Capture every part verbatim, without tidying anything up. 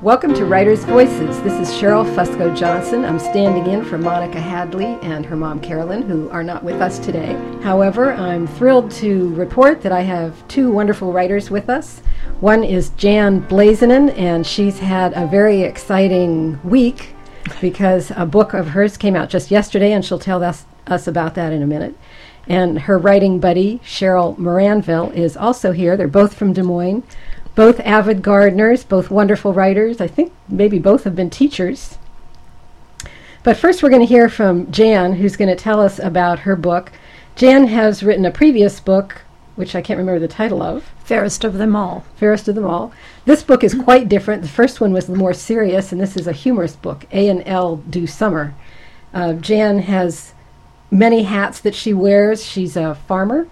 Welcome to Writers' Voices. This is Cheryl Fusco Johnson. I'm standing in for Monica Hadley and her mom Carolyn, who are not with us today. However, I'm thrilled to report that I have two wonderful writers with us. One is Jan Blazanen, and she's had a very exciting week because a book of hers came out just yesterday, and she'll tell us, us about that in a minute. And her writing buddy, Cheryl Moranville, is also here. They're both from Des Moines. Both avid gardeners, both wonderful writers. I think maybe both have been teachers. But first we're going to hear from Jan, who's going to tell us about her book. Jan has written a previous book, which I can't remember the title of. Fairest of Them All. Fairest of Them All. This book is quite different. The first one was more serious, and this is a humorous book, A and L Do Summer. Uh, Jan has many hats that she wears. She's a farmer.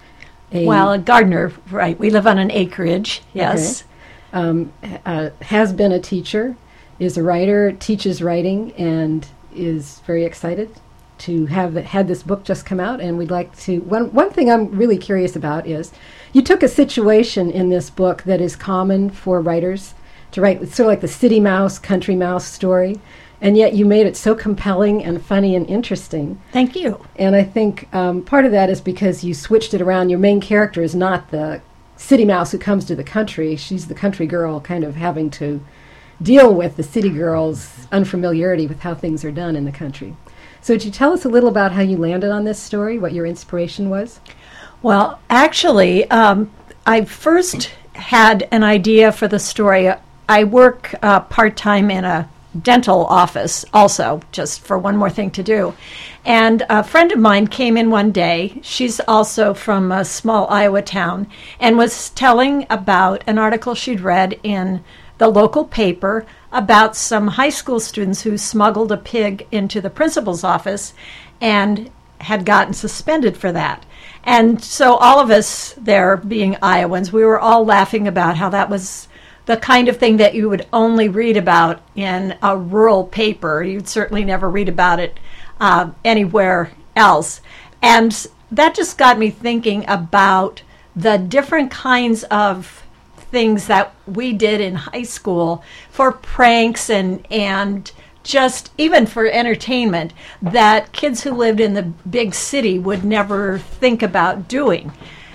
A well, a gardener, right. We live on an acreage, yes. Okay. Um, uh, has been a teacher, is a writer, teaches writing, and is very excited to have the, had this book just come out. And we'd like to, one, one thing I'm really curious about is, you took a situation in this book that is common for writers to write. It's sort of like the city mouse, country mouse story. And yet you made it so compelling and funny and interesting. Thank you. And I think um, part of that is because you switched it around. Your main character is not the city mouse who comes to the country. She's the country girl kind of having to deal with the city girl's unfamiliarity with how things are done in the country. So would you tell us a little about how you landed on this story, what your inspiration was? Well, actually, um, I first had an idea for the story. I work uh, part-time in a dental office also, just for one more thing to do. And a friend of mine came in one day. She's also from a small Iowa town and was telling about an article she'd read in the local paper about some high school students who smuggled a pig into the principal's office and had gotten suspended for that. And so all of us there, being Iowans, we were all laughing about how that was the kind of thing that you would only read about in a rural paper. You'd certainly never read about it uh, anywhere else. And that just got me thinking about the different kinds of things that we did in high school for pranks and and just even for entertainment that kids who lived in the big city would never think about doing.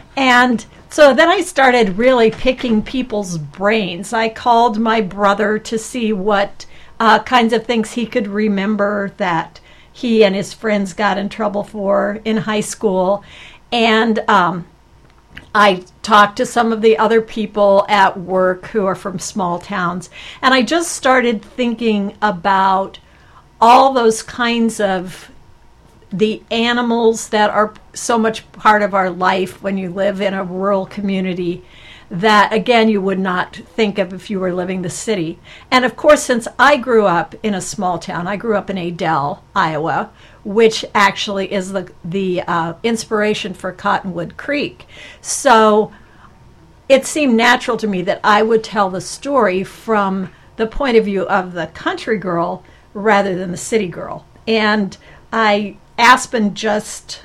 And so then I started really picking people's brains. I called my brother to see what uh, kinds of things he could remember that he and his friends got in trouble for in high school. And um, I talked to some of the other people at work who are from small towns. And I just started thinking about all those kinds of the animals that are so much part of our life when you live in a rural community that, again, you would not think of if you were living the city. And, of course, since I grew up in a small town, I grew up in Adel, Iowa, which actually is the, the uh, inspiration for Cottonwood Creek. So it seemed natural to me that I would tell the story from the point of view of the country girl rather than the city girl. And I Aspen just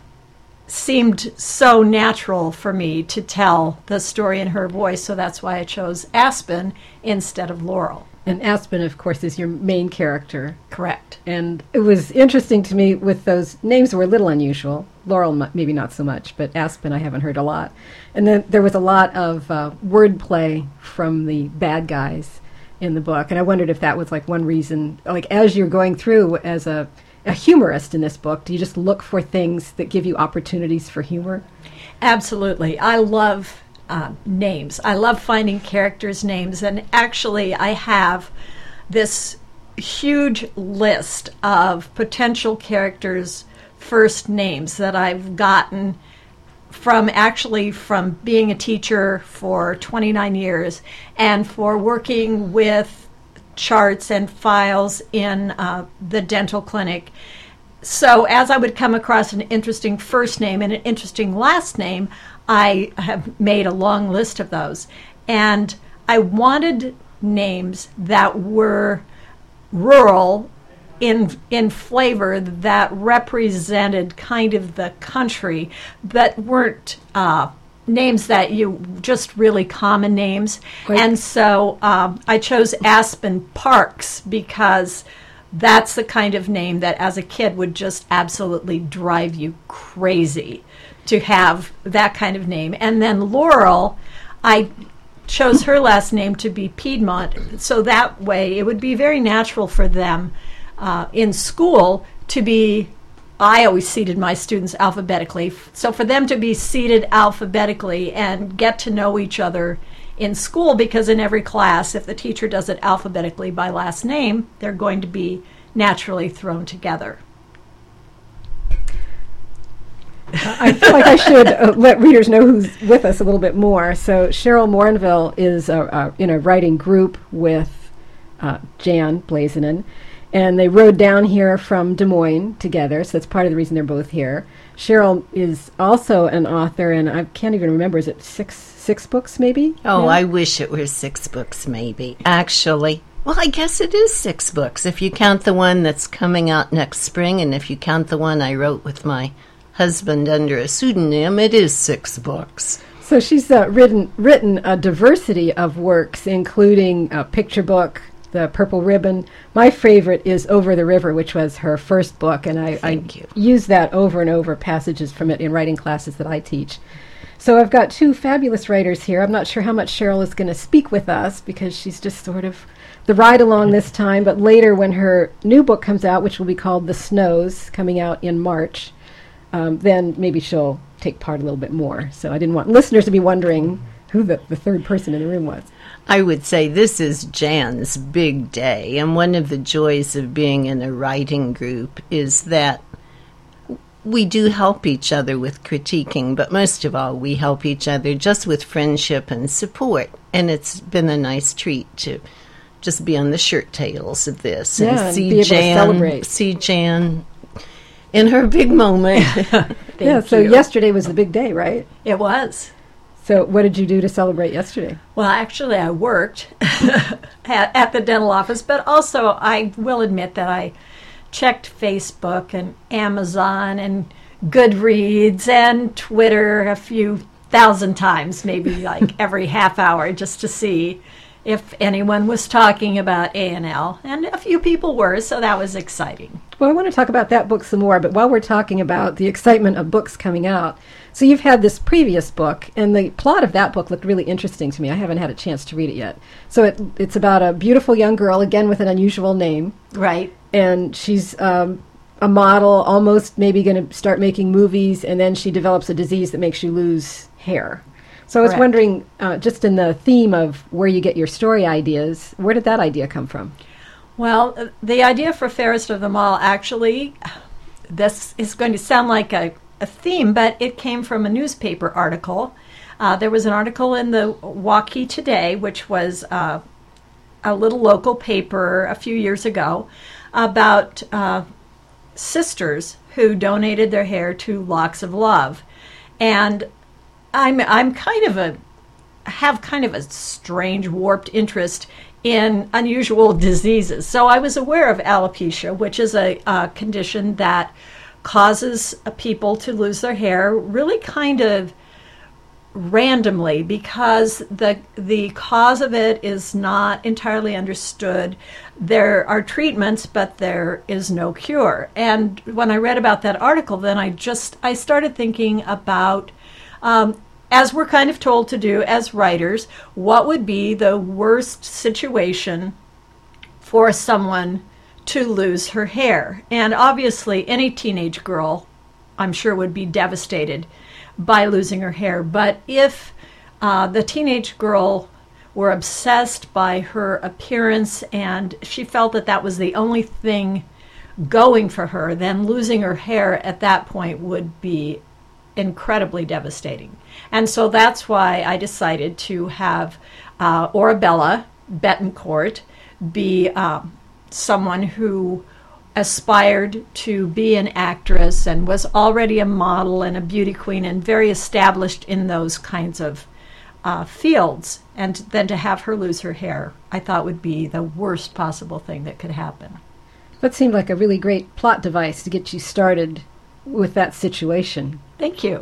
seemed so natural for me to tell the story in her voice, so that's why I chose Aspen instead of Laurel. And Aspen, of course, is your main character. Correct. And it was interesting to me with those names were a little unusual. Laurel, m- maybe not so much, but Aspen I haven't heard a lot. And then there was a lot of uh, wordplay from the bad guys in the book, and I wondered if that was like one reason, like as you're going through as a a humorist in this book, do you just look for things that give you opportunities for humor? Absolutely. I love uh, names. I love finding characters' names, and actually I have this huge list of potential characters' first names that I've gotten from actually from being a teacher for twenty-nine years and for working with charts and files in uh, the dental clinic. So as I would come across an interesting first name and an interesting last name, I have made a long list of those. And I wanted names that were rural in in flavor, that represented kind of the country, but weren't uh, names that you, just really common names. Right. And so um, I chose Aspen Parks because that's the kind of name that as a kid would just absolutely drive you crazy to have that kind of name. And then Laurel, I chose her last name to be Piedmont, so that way it would be very natural for them uh, in school to be, I always seated my students alphabetically, so for them to be seated alphabetically and get to know each other in school, because in every class, if the teacher does it alphabetically by last name, they're going to be naturally thrown together. I feel like I should uh, let readers know who's with us a little bit more. So Cheryl Morinville is uh, uh, in a writing group with uh, Jan Blazenin, and they rode down here from Des Moines together, so that's part of the reason they're both here. Cheryl is also an author, and I can't even remember, is it six six books maybe? Oh, Yeah? I wish it were six books maybe. Actually, well, I guess it is six books if you count the one that's coming out next spring, and if you count the one I wrote with my husband under a pseudonym, it is six books. So she's uh, written written a diversity of works, including a picture book, The Purple Ribbon. My favorite is Over the River, which was her first book, and I, Thank I you. use that over and over, passages from it in writing classes that I teach. So I've got two fabulous writers here. I'm not sure how much Cheryl is going to speak with us, because she's just sort of the ride along this time, but later when her new book comes out, which will be called The Snows, coming out in March, um, then maybe she'll take part a little bit more. So I didn't want listeners to be wondering who the, the third person in the room was. I would say this is Jan's big day, and one of the joys of being in a writing group is that we do help each other with critiquing, but most of all, we help each other just with friendship and support, and it's been a nice treat to just be on the shirt tails of this Yeah, and and see be able to Jan, celebrate. see Jan in her big moment. Yeah, so you. yesterday was the big day, right? It was. So what did you do to celebrate yesterday? Well, actually, I worked at, at the dental office, but also I will admit that I checked Facebook and Amazon and Goodreads and Twitter a few thousand times, maybe like every half hour, just to see if anyone was talking about A and L. And a few people were, so that was exciting. Well, I want to talk about that book some more, but while we're talking about the excitement of books coming out, so you've had this previous book, and the plot of that book looked really interesting to me. I haven't had a chance to read it yet. So it, it's about a beautiful young girl, again with an unusual name, Right. and she's um, a model, almost maybe going to start making movies, and then she develops a disease that makes you lose hair. So I was Correct. wondering, uh, just in the theme of where you get your story ideas, where did that idea come from? Well, uh, the idea for Fairest of Them All, actually, this is going to sound like a, a theme, but it came from a newspaper article. Uh, there was an article in the Waukee Today, which was uh, a little local paper a few years ago, about uh, sisters who donated their hair to Locks of Love. And I'm I'm kind of a have kind of a strange warped interest in unusual diseases. So I was aware of alopecia, which is a, a condition that causes uh, people to lose their hair really kind of randomly, because the the cause of it is not entirely understood. There are treatments, but there is no cure. And when I read about that article, then I just I started thinking about um, as we're kind of told to do as writers, what would be the worst situation for someone to lose her hair? And obviously, any teenage girl, I'm sure, would be devastated by losing her hair. But if uh, the teenage girl were obsessed by her appearance and she felt that that was the only thing going for her, then losing her hair at that point would be incredibly devastating. And so that's why I decided to have uh, Orabella Betancourt be um, someone who aspired to be an actress and was already a model and a beauty queen and very established in those kinds of uh, fields. And then to have her lose her hair, I thought would be the worst possible thing that could happen. That seemed like a really great plot device to get you started with that situation. Thank you.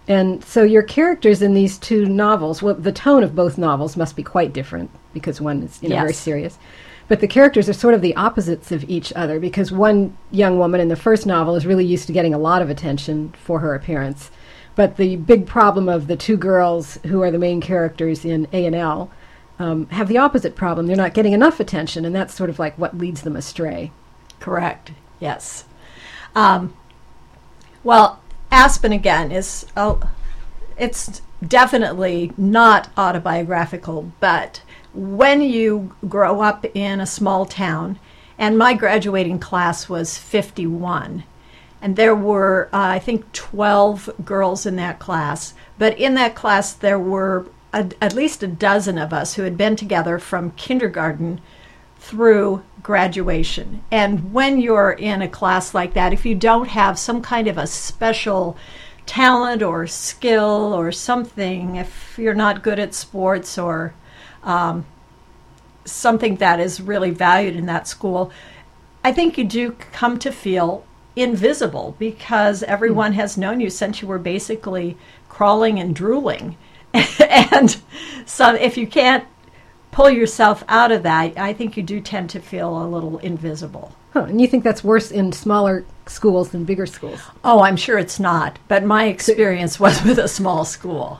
And so your characters in these two novels, well, the tone of both novels must be quite different because one is, you know, Yes. very serious. But the characters are sort of the opposites of each other because one young woman in the first novel is really used to getting a lot of attention for her appearance. But the big problem of the two girls who are the main characters in A and L um, have the opposite problem. They're not getting enough attention, and that's sort of like what leads them astray. Correct. Yes. Um, well, Aspen again is oh, it's definitely not autobiographical, but when you grow up in a small town, and my graduating class was fifty-one, and there were uh, I think twelve girls in that class, but in that class there were a, at least a dozen of us who had been together from kindergarten through graduation. And when you're in a class like that, if you don't have some kind of a special talent or skill or something, if you're not good at sports or um, something that is really valued in that school, I think you do come to feel invisible because everyone has known you since you were basically crawling and drooling. And so if you can't pull yourself out of that, I think you do tend to feel a little invisible. Huh, and you think that's worse in smaller schools than bigger schools? Oh, I'm sure it's not, but my experience was with a small school.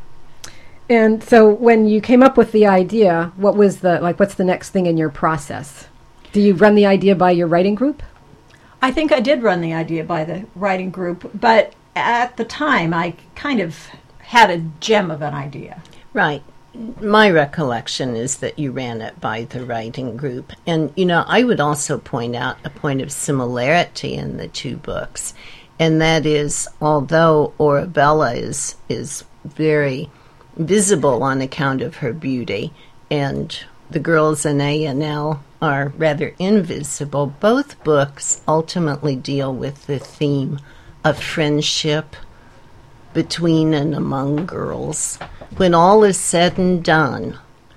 And so when you came up with the idea, what was the, like, what's the next thing in your process? Do you run the idea by your writing group? I think I did run the idea by the writing group, but at the time I kind of had a gem of an idea. Right. My recollection is that you ran it by the writing group. And, you know, I would also point out a point of similarity in the two books, and that is, although Orabella is is very visible on account of her beauty, and the girls in A and L are rather invisible, both books ultimately deal with the theme of friendship between and among girls. When all is said and done,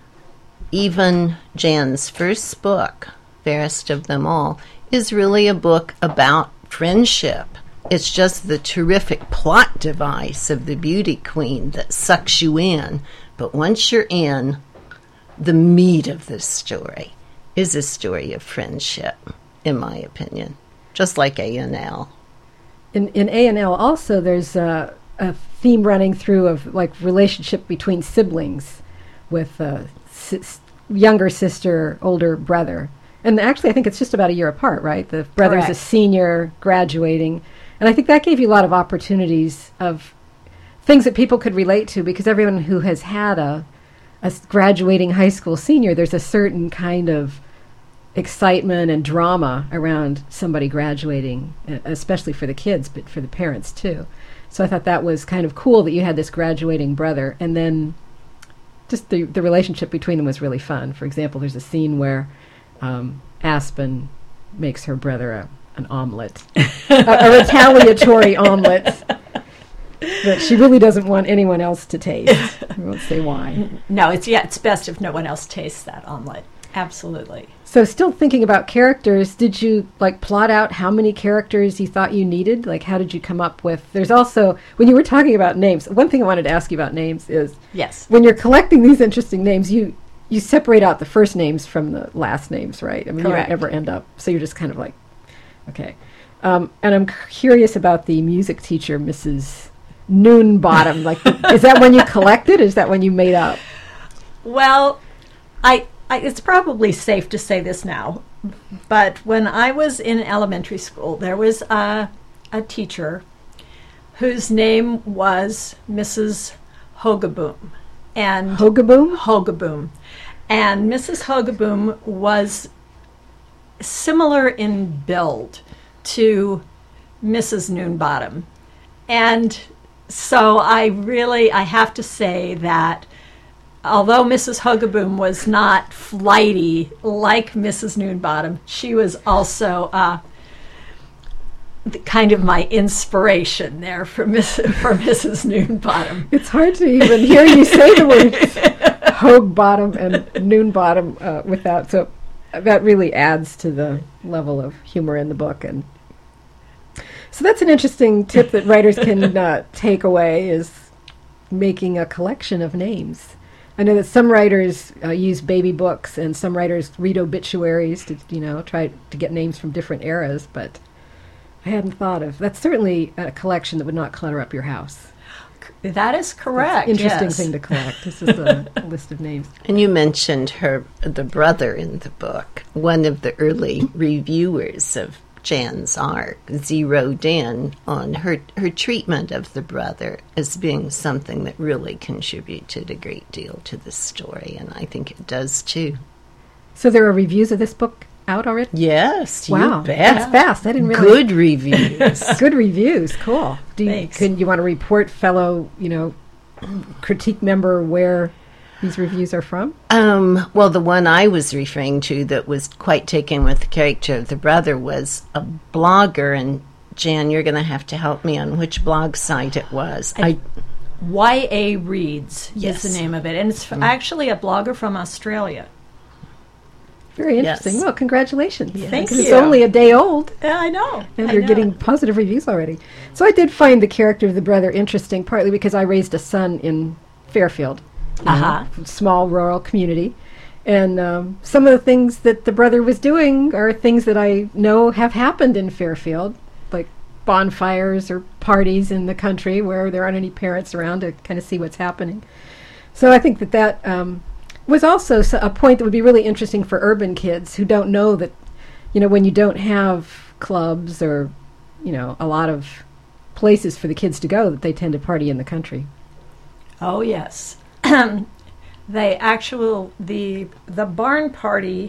even Jan's first book, Fairest of Them All, is really a book about friendship. It's just the terrific plot device of the beauty queen that sucks you in. But once you're in, the meat of the story is a story of friendship, in my opinion, just like A and L. In in A and L also there's a, a theme running through of like relationship between siblings with a sis- younger sister, older brother. And actually I think it's just about a year apart, right? The brother's Correct. a senior graduating. And I think that gave you a lot of opportunities of things that people could relate to because everyone who has had a, a graduating high school senior, there's a certain kind of excitement and drama around somebody graduating, especially for the kids, but for the parents too. So I thought that was kind of cool that you had this graduating brother, and then just the the relationship between them was really fun. For example, there's a scene where um, Aspen makes her brother a, an omelet, a, a retaliatory omelet that she really doesn't want anyone else to taste. I won't say why. No, it's yeah, it's best if no one else tastes that omelet. Absolutely. So still thinking about characters, did you like plot out how many characters you thought you needed? Like how did you come up with, there's also, when you were talking about names, one thing I wanted to ask you about names is, Yes. when you're collecting these interesting names, you you separate out the first names from the last names, right? I mean, Correct. you don't ever end up, so you're just kind of like, okay. Um, and I'm curious about the music teacher, Missus Noonbottom. Like, is that one you collected? Or is that one you made up? Well, I, I it's probably safe to say this now, but when I was in elementary school, there was a, a teacher whose name was Missus Hogaboom. And Hogaboom? Hogaboom. And Missus Hogaboom was similar in build to Missus Noonbottom. And so I really, I have to say that although Missus Hogaboom was not flighty like Missus Noonbottom, she was also uh, the kind of my inspiration there for, Miss, for Missus Noonbottom. It's hard to even hear you say the words Hogue Bottom and Noon Bottom uh, without, so that really adds to the level of humor in the book. And So that's an interesting tip that writers can uh, take away, is making a collection of names. I know that some writers uh, use baby books, and some writers read obituaries to, you know, try to get names from different eras, but I hadn't thought of. That's certainly a collection that would not clutter up your house. That is correct. It's an interesting yes. thing to collect. This is a list of names. And you mentioned her, the brother in the book. One of the early reviewers of Jan's arc zeroed in on her, her treatment of the brother as being something that really contributed a great deal to the story, and I think it does too. So there are reviews of this book out already? Yes, Wow, you bet. that's fast. I didn't realize. Good reviews. Good reviews. Cool. Do you, Thanks. can you want to report, fellow, you know, critique member, where these reviews are from? Um, well, the one I was referring to that was quite taken with the character of the brother was a blogger, and Jan, you're going to have to help me on which blog site it was. I, Y A Reads Yes. is the name of it, and it's f- actually a blogger from Australia. Very interesting. Yes. Well, congratulations. Thank Because it's you. only a day old, Yeah, I know. and I you're know. getting positive reviews already. So I did find the character of the brother interesting, partly because I raised a son in Fairfield, you know, Uh-huh. small rural community. And um, some of the things that the brother was doing are things that I know have happened in Fairfield, like bonfires or parties in the country where there aren't any parents around to kind of see what's happening. So I think that that um, was also s- a point that would be really interesting for urban kids who don't know that, you know, when you don't have clubs or, you know, a lot of places for the kids to go, that they tend to party in the country. Oh yes, they actual the the barn party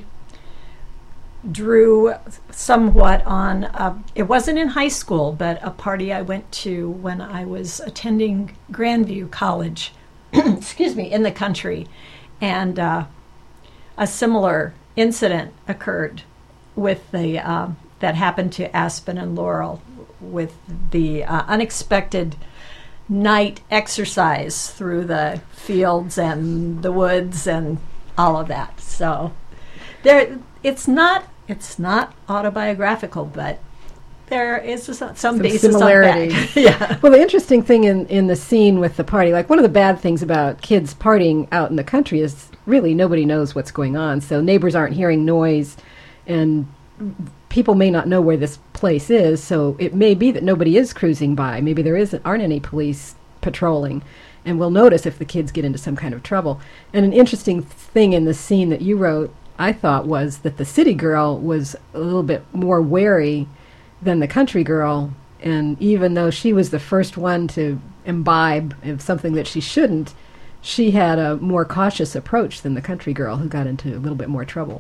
drew somewhat on. A, it wasn't in high school, but a party I went to when I was attending Grandview College. Excuse me, in the country, and uh, a similar incident occurred with the uh, that happened to Aspen and Laurel with the uh, unexpected night exercise through the fields and the woods and all of that. So there, it's not it's not autobiographical, but there is some, some basis similarities. on that. Yeah. Well, the interesting thing in, in the scene with the party, like one of the bad things about kids partying out in the country is really nobody knows what's going on. So neighbors aren't hearing noise, and people may not know where this place is. So it may be that nobody is cruising by. Maybe there isn't aren't any police patrolling, and we'll notice if the kids get into some kind of trouble. And an interesting thing in the scene that you wrote, I thought, was that the city girl was a little bit more wary than the country girl, and even though she was the first one to imbibe of something that she shouldn't, she had a more cautious approach than the country girl, who got into a little bit more trouble.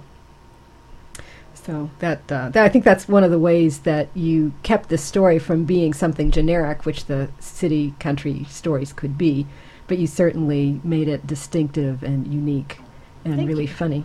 So that, uh, that I think that's one of the ways that you kept the story from being something generic, which the city country stories could be, but you certainly made it distinctive and unique and Thank really you. funny.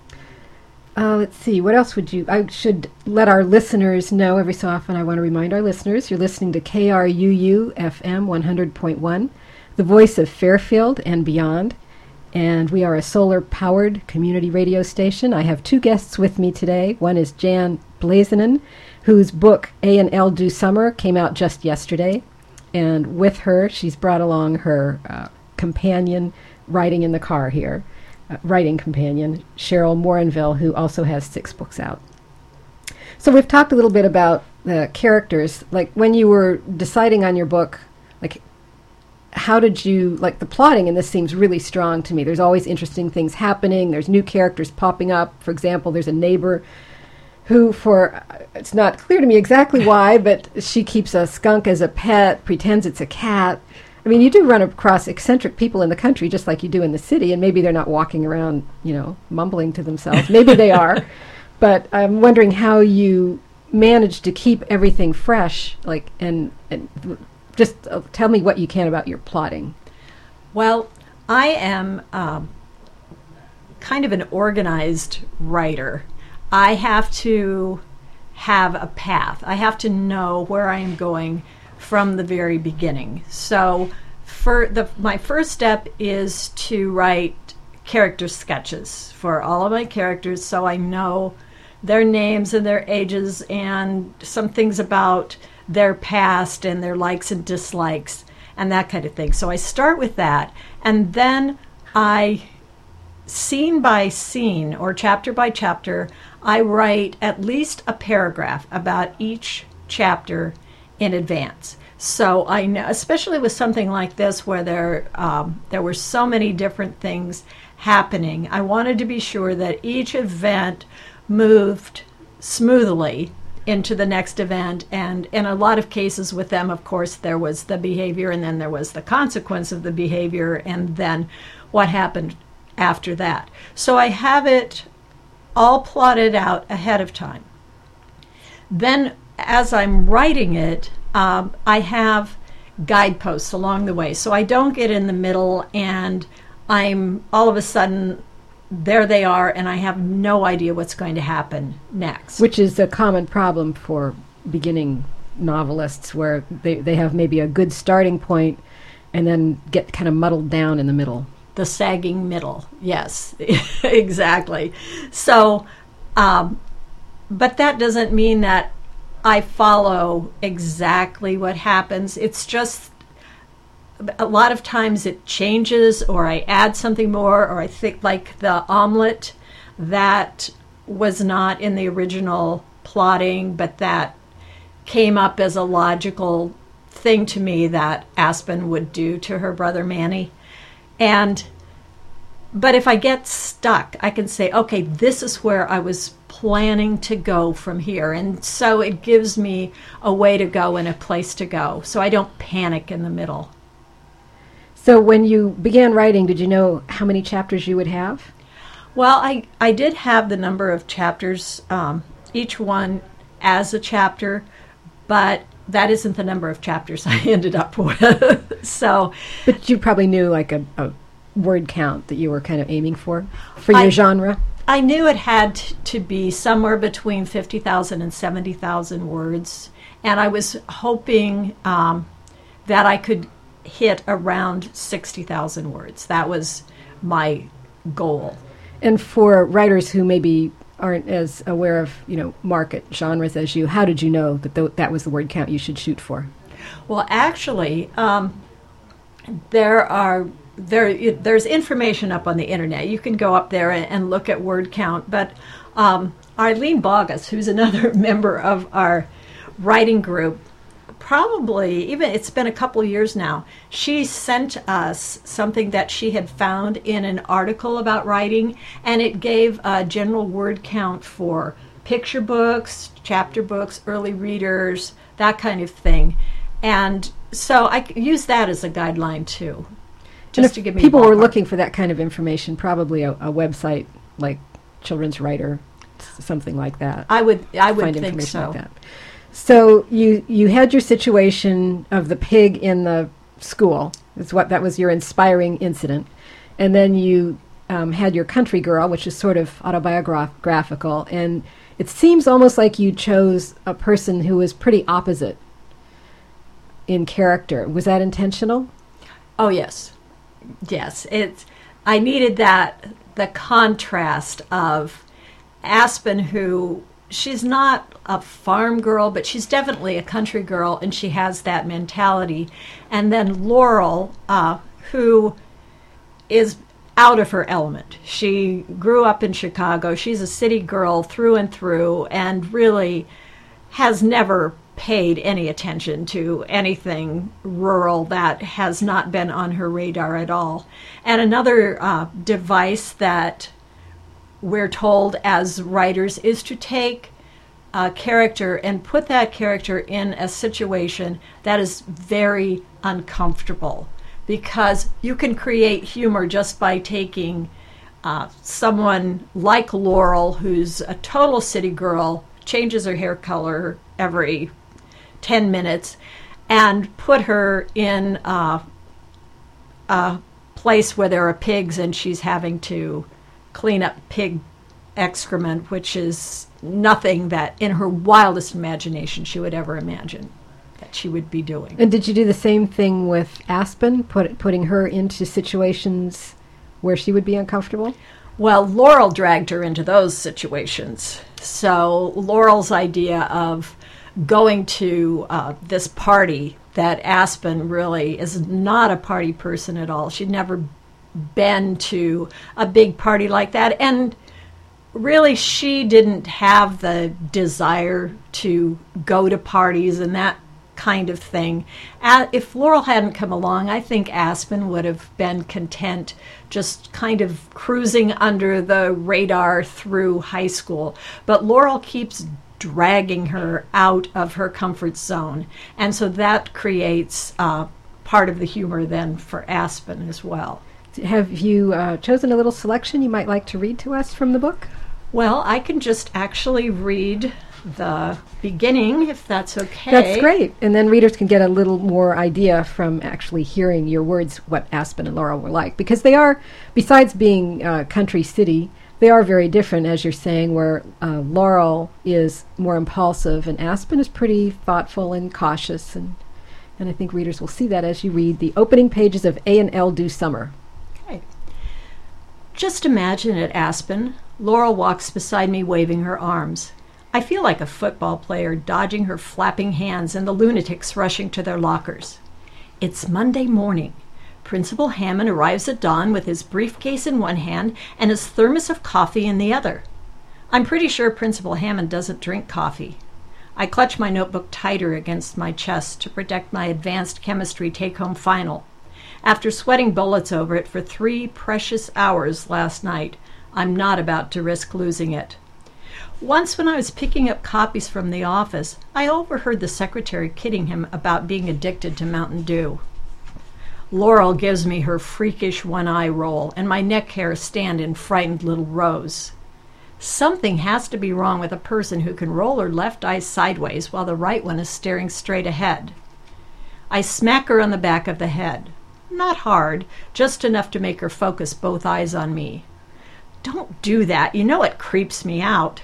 Uh, let's see, what else would you... I should let our listeners know every so often. I want to remind our listeners, you're listening to K R U U F M one hundred point one, the voice of Fairfield and beyond, and we are a solar-powered community radio station. I have two guests with me today. One is Jan Blazanen, whose book A and L Do Summer came out just yesterday, and with her, she's brought along her uh, companion riding in the car here, Uh, writing companion, Cheryl Morinville, who also has six books out. So we've talked a little bit about the characters. Like when you were deciding on your book, like how did you, like the plotting in this seems really strong to me. There's always interesting things happening. There's new characters popping up. For example, there's a neighbor who, for, it's not clear to me exactly why, but she keeps a skunk as a pet, pretends it's a cat. I mean, you do run across eccentric people in the country just like you do in the city, and maybe they're not walking around, you know, mumbling to themselves. Maybe they are, but I'm wondering how you manage to keep everything fresh, like, and, and just uh, tell me what you can about your plotting. Well, I am um, kind of an organized writer. I have to have a path. I have to know where I am going from the very beginning. So for the my first step is to write character sketches for all of my characters, so I know their names and their ages and some things about their past and their likes and dislikes and that kind of thing. So I start with that, and then I, scene by scene or chapter by chapter, I write at least a paragraph about each chapter in advance. So I know, especially with something like this where there um, there were so many different things happening, I wanted to be sure that each event moved smoothly into the next event. And in a lot of cases with them, of course, there was the behavior, and then there was the consequence of the behavior, and then what happened after that. So I have it all plotted out ahead of time. Then as I'm writing it, um, I have guideposts along the way. So I don't get in the middle and I'm all of a sudden, there they are, and I have no idea what's going to happen next. Which is a common problem for beginning novelists, where they, they have maybe a good starting point and then get kind of muddled down in the middle. The sagging middle, yes, exactly. So, um, but that doesn't mean that I follow exactly what happens. It's just a lot of times it changes, or I add something more, or I think like the omelet that was not in the original plotting, but that came up as a logical thing to me that Aspen would do to her brother Manny. And but if I get stuck, I can say, okay, this is where I was planning to go from here. And so it gives me a way to go and a place to go, so I don't panic in the middle. So when you began writing, did you know how many chapters you would have? Well, I, I did have the number of chapters, um, each one as a chapter, but that isn't the number of chapters I ended up with. So, but you probably knew like a, a word count that you were kind of aiming for, for your I, genre? I knew it had to be somewhere between fifty thousand and seventy thousand words, and I was hoping um, that I could hit around sixty thousand words. That was my goal. And for writers who maybe aren't as aware of, you know, market genres as you, how did you know that th- that was the word count you should shoot for? Well, actually, um, there are there there's information up on the internet. You can go up there and, and look at word count. But um, Arlene Bogus, who's another member of our writing group, probably, even it's been a couple years now, she sent us something that she had found in an article about writing, and it gave a general word count for picture books, chapter books, early readers, that kind of thing. And so I use that as a guideline too, just to give me people a were ballpark. looking for that kind of information, probably a, a website like Children's Writer, something like that. I would I would find think information so. like that. So you you had your situation of the pig in the school. That's what that was your inspiring incident, and then you um, had your Country Girl, which is sort of autobiographical, and it seems almost like you chose a person who was pretty opposite in character. Was that intentional? Oh yes, yes. It's I needed that the contrast of Aspen, who she's not a farm girl, but she's definitely a country girl, and she has that mentality. And then Laurel, uh, who is out of her element. She grew up in Chicago. She's a city girl through and through, and really has never paid any attention to anything rural that has not been on her radar at all. And another uh, device that we're told as writers is to take a character and put that character in a situation that is very uncomfortable, because you can create humor just by taking uh, someone like Laurel, who's a total city girl, changes her hair color every ten minutes, and put her in uh, a place where there are pigs and she's having to clean up pig excrement, which is nothing that in her wildest imagination she would ever imagine that she would be doing. And did you do the same thing with Aspen, put, putting her into situations where she would be uncomfortable? Well, Laurel dragged her into those situations. So Laurel's idea of going to uh, this party that Aspen really is not a party person at all. She'd never been to a big party like that. And really, she didn't have the desire to go to parties and that kind of thing. Uh, if Laurel hadn't come along, I think Aspen would have been content just kind of cruising under the radar through high school. But Laurel keeps dragging her out of her comfort zone. And so that creates uh, part of the humor then for Aspen as well. Have you uh, chosen a little selection you might like to read to us from the book? Well, I can just actually read the beginning, if that's okay. That's great. And then readers can get a little more idea from actually hearing your words what Aspen and Laurel were like. Because they are, besides being uh, country city, they are very different, as you're saying, where uh, Laurel is more impulsive and Aspen is pretty thoughtful and cautious. And, and I think readers will see that as you read the opening pages of A and L Do Summer. Okay. Just imagine at Aspen, Laurel walks beside me waving her arms. I feel like a football player dodging her flapping hands and the lunatics rushing to their lockers. It's Monday morning. Principal Hammond arrives at dawn with his briefcase in one hand and his thermos of coffee in the other. I'm pretty sure Principal Hammond doesn't drink coffee. I clutch my notebook tighter against my chest to protect my advanced chemistry take-home final. After sweating bullets over it for three precious hours last night, I'm not about to risk losing it. Once when I was picking up copies from the office, I overheard the secretary kidding him about being addicted to Mountain Dew. Laurel gives me her freakish one-eye roll, and my neck hairs stand in frightened little rows. Something has to be wrong with a person who can roll her left eye sideways while the right one is staring straight ahead. I smack her on the back of the head. Not hard, just enough to make her focus both eyes on me. Don't do that. You know it creeps me out.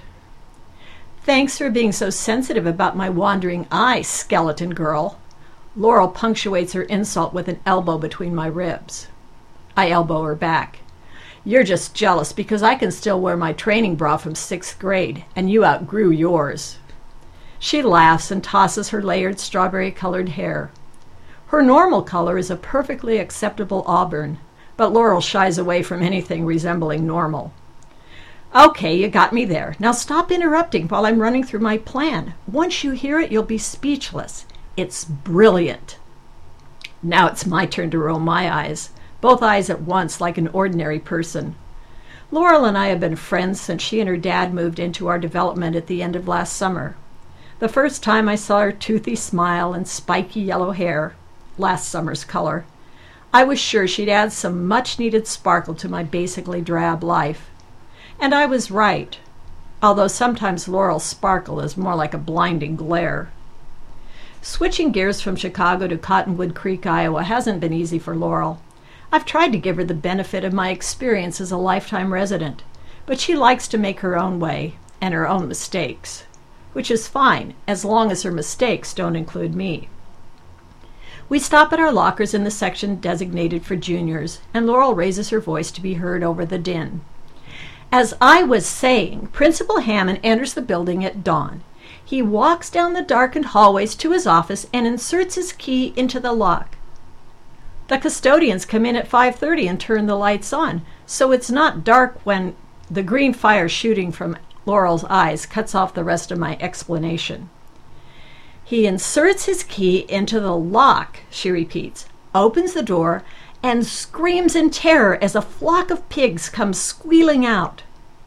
Thanks for being so sensitive about my wandering eye, skeleton girl. Laurel punctuates her insult with an elbow between my ribs. I elbow her back. You're just jealous because I can still wear my training bra from sixth grade, and you outgrew yours. She laughs and tosses her layered strawberry-colored hair. Her normal color is a perfectly acceptable auburn, but Laurel shies away from anything resembling normal. Okay, you got me there. Now stop interrupting while I'm running through my plan. Once you hear it, you'll be speechless. It's brilliant. Now it's my turn to roll my eyes, both eyes at once like an ordinary person. Laurel and I have been friends since she and her dad moved into our development at the end of last summer. The first time I saw her toothy smile and spiky yellow hair, last summer's color, I was sure she'd add some much-needed sparkle to my basically drab life. And I was right, although sometimes Laurel's sparkle is more like a blinding glare. Switching gears from Chicago to Cottonwood Creek, Iowa hasn't been easy for Laurel. I've tried to give her the benefit of my experience as a lifetime resident, but she likes to make her own way and her own mistakes, which is fine as long as her mistakes don't include me. We stop at our lockers in the section designated for juniors, and Laurel raises her voice to be heard over the din. As I was saying, Principal Hammond enters the building at dawn. He walks down the darkened hallways to his office and inserts his key into the lock. The custodians come in at five thirty and turn the lights on, so it's not dark when the green fire shooting from Laurel's eyes cuts off the rest of my explanation. He inserts his key into the lock, she repeats, opens the door, and screams in terror as a flock of pigs comes squealing out.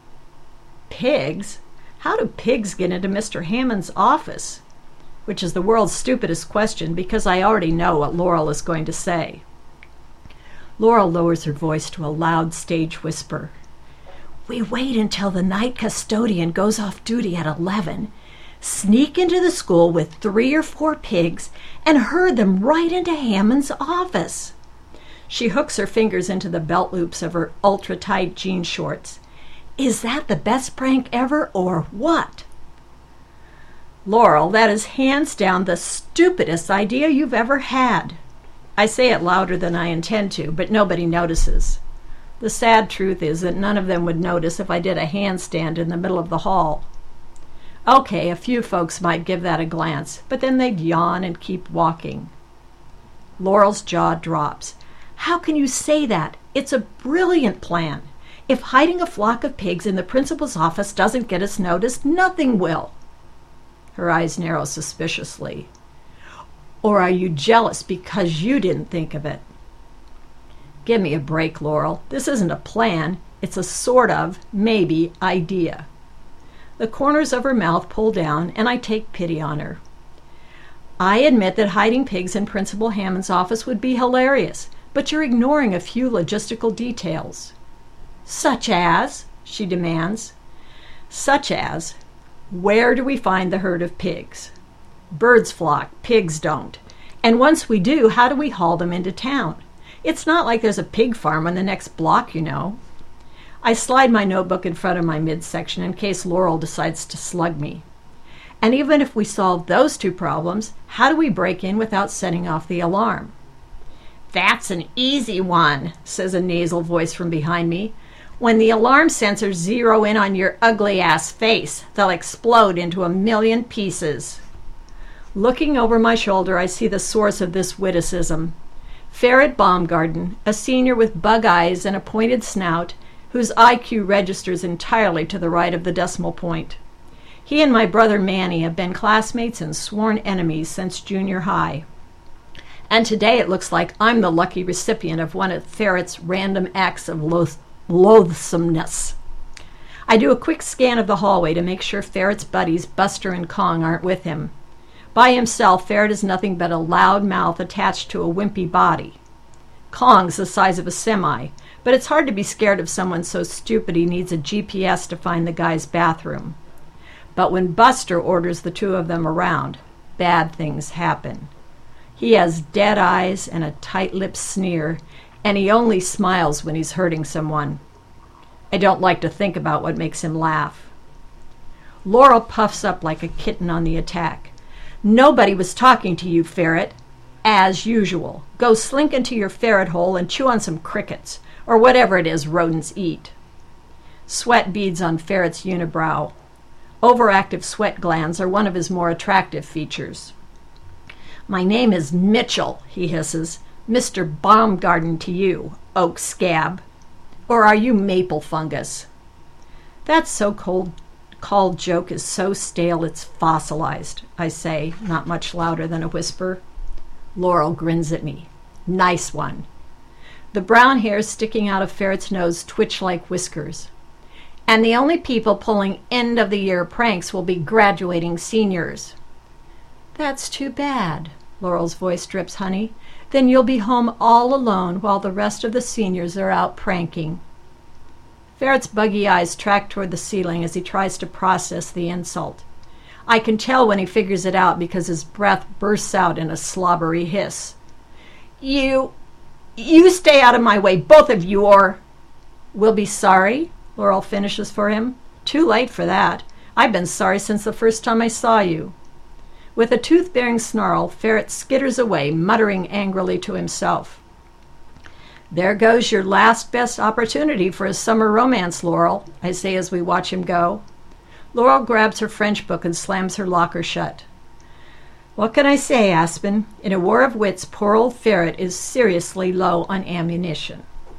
Pigs? How do pigs get into Mister Hammond's office? Which is the world's stupidest question because I already know what Laurel is going to say. Laurel lowers her voice to a loud stage whisper. We wait until the night custodian goes off duty at eleven, sneak into the school with three or four pigs, and herd them right into Hammond's office. She hooks her fingers into the belt loops of her ultra-tight jean shorts. Is that the best prank ever, or what? Laurel, that is hands down the stupidest idea you've ever had. I say it louder than I intend to, but nobody notices. The sad truth is that none of them would notice if I did a handstand in the middle of the hall. Okay, a few folks might give that a glance, but then they'd yawn and keep walking. Laurel's jaw drops. How can you say that? It's a brilliant plan. If hiding a flock of pigs in the principal's office doesn't get us noticed, nothing will. Her eyes narrow suspiciously. Or are you jealous because you didn't think of it? Give me a break, Laurel. This isn't a plan. It's a sort of, maybe, idea. The corners of her mouth pull down, and I take pity on her. I admit that hiding pigs in Principal Hammond's office would be hilarious, but you're ignoring a few logistical details. Such as, she demands. Such as, where do we find the herd of pigs? Birds flock, pigs don't. And once we do, how do we haul them into town? It's not like there's a pig farm on the next block, you know. I slide my notebook in front of my midsection in case Laurel decides to slug me. And even if we solve those two problems, how do we break in without setting off the alarm? That's an easy one, says a nasal voice from behind me. When the alarm sensors zero in on your ugly-ass face, they'll explode into a million pieces. Looking over my shoulder, I see the source of this witticism. Ferret Baumgarten, a senior with bug eyes and a pointed snout, whose I Q registers entirely to the right of the decimal point. He and my brother Manny have been classmates and sworn enemies since junior high. And today it looks like I'm the lucky recipient of one of Ferret's random acts of loath- loathsomeness. I do a quick scan of the hallway to make sure Ferret's buddies Buster and Kong aren't with him. By himself, Ferret is nothing but a loud mouth attached to a wimpy body. Kong's the size of a semi, but it's hard to be scared of someone so stupid he needs a G P S to find the guy's bathroom. But when Buster orders the two of them around, bad things happen. He has dead eyes and a tight-lipped sneer, and he only smiles when he's hurting someone. I don't like to think about what makes him laugh. Laurel puffs up like a kitten on the attack. Nobody was talking to you, Ferret. As usual. Go slink into your ferret hole and chew on some crickets, or whatever it is rodents eat. Sweat beads on Ferret's unibrow. Overactive sweat glands are one of his more attractive features. My name is Mitchell, he hisses. Mister Baumgarten to you, oak scab. Or are you maple fungus? That so-called called joke is so stale it's fossilized, I say, not much louder than a whisper. Laurel grins at me. Nice one. The brown hairs sticking out of Ferret's nose twitch like whiskers. And the only people pulling end-of-the-year pranks will be graduating seniors. That's too bad, Laurel's voice drips honey. Then you'll be home all alone while the rest of the seniors are out pranking. Ferret's buggy eyes track toward the ceiling as he tries to process the insult. I can tell when he figures it out because his breath bursts out in a slobbery hiss. You... you stay out of my way, both of you, or... We'll be sorry, Laurel finishes for him. Too late for that. I've been sorry since the first time I saw you. With a tooth-bearing snarl, Ferret skitters away, muttering angrily to himself. There goes your last best opportunity for a summer romance, Laurel, I say as we watch him go. Laurel grabs her French book and slams her locker shut. What can I say, Aspen? In a war of wits, poor old Ferret is seriously low on ammunition.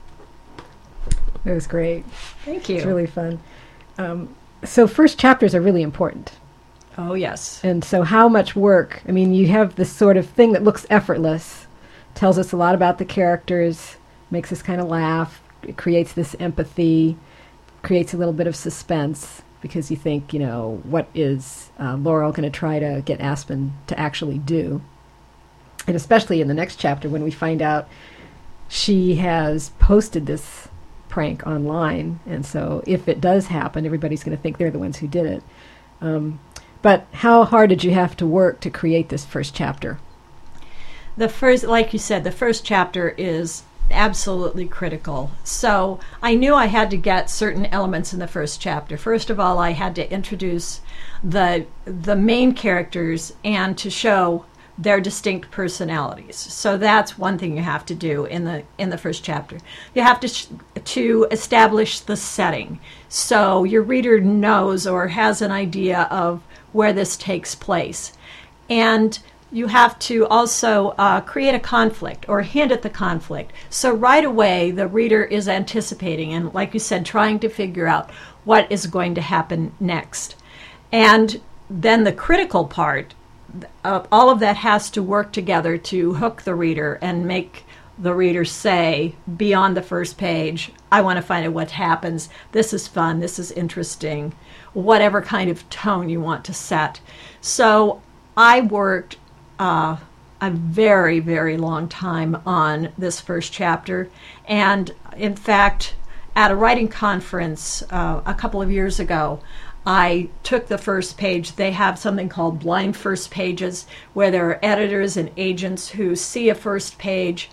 It was great. Thank you. It's really fun. Um, so first chapters are really important. Oh, yes. And so how much work? I mean, you have this sort of thing that looks effortless, tells us a lot about the characters, makes us kind of laugh, it creates this empathy, creates a little bit of suspense, because you think, you know, what is uh, Laurel going to try to get Aspen to actually do? And especially in the next chapter when we find out she has posted this prank online, and so if it does happen, everybody's going to think they're the ones who did it. Um, but how hard did you have to work to create this first chapter? The first, like you said, the first chapter is absolutely critical. So I knew I had to get certain elements in the first chapter. First of all, I had to introduce the the main characters and to show their distinct personalities. So that's one thing you have to do in the in the first chapter. You have to sh- to establish the setting, so your reader knows or has an idea of where this takes place. And you have to also uh, create a conflict or hint at the conflict. So right away, the reader is anticipating and, like you said, trying to figure out what is going to happen next. And then the critical part, uh, all of that has to work together to hook the reader and make the reader say, beyond the first page, I want to find out what happens. This is fun. This is interesting. Whatever kind of tone you want to set. So I worked uh, a very, very long time on this first chapter. And in fact, at a writing conference uh, a couple of years ago, I took the first page. They have something called blind first pages, where there are editors and agents who see a first page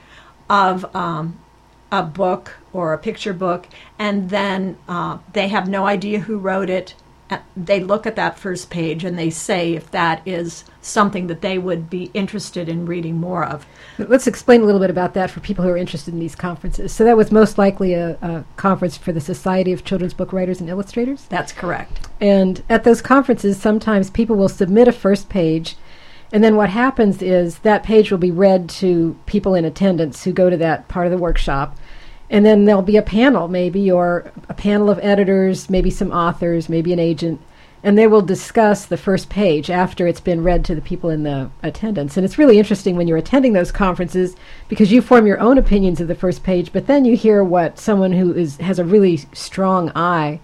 of um, a book or a picture book, and then uh, they have no idea who wrote it. They look at that first page and they say if that is something that they would be interested in reading more of. Let's explain a little bit about that for people who are interested in these conferences. So that was most likely a, a conference for the Society of Children's Book Writers and Illustrators? That's correct. And at those conferences, sometimes people will submit a first page, and then what happens is that page will be read to people in attendance who go to that part of the workshop. And then there'll be a panel, maybe, or a panel of editors, maybe some authors, maybe an agent, and they will discuss the first page after it's been read to the people in the attendance. And it's really interesting when you're attending those conferences because you form your own opinions of the first page, but then you hear what someone who is has a really strong eye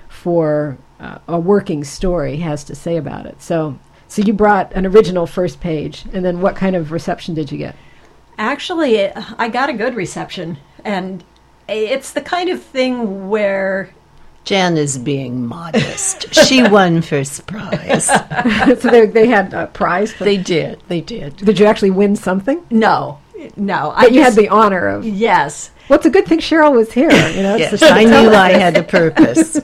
for uh, a working story has to say about it. So, so you brought an original first page, and then what kind of reception did you get? Actually, I got a good reception, and it's the kind of thing where... Jan is being modest. She won first prize. So they they had a prize? For they did. They did. Did you actually win something? No. No. But I you just, had the honor of... Yes. Well, it's a good thing Cheryl was here. You know, yes, I knew I had a purpose.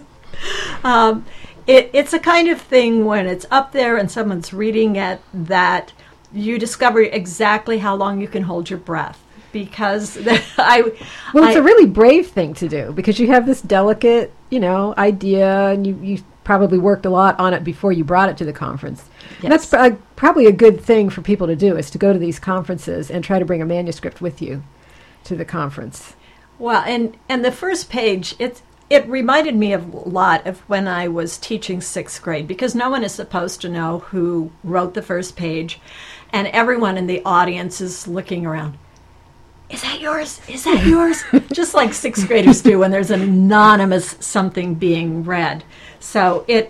um, it, it's a kind of thing when it's up there and someone's reading it that you discover exactly how long you can hold your breath. Because I, well, it's I, a really brave thing to do because you have this delicate, you know, idea, and you, you probably worked a lot on it before you brought it to the conference. Yes. And that's pr- probably a good thing for people to do is to go to these conferences and try to bring a manuscript with you to the conference. Well, and and the first page, it it reminded me of a lot of when I was teaching sixth grade because no one is supposed to know who wrote the first page, and everyone in the audience is looking around. Is that yours? Is that yours? Just like sixth graders do when there's an anonymous something being read. So it,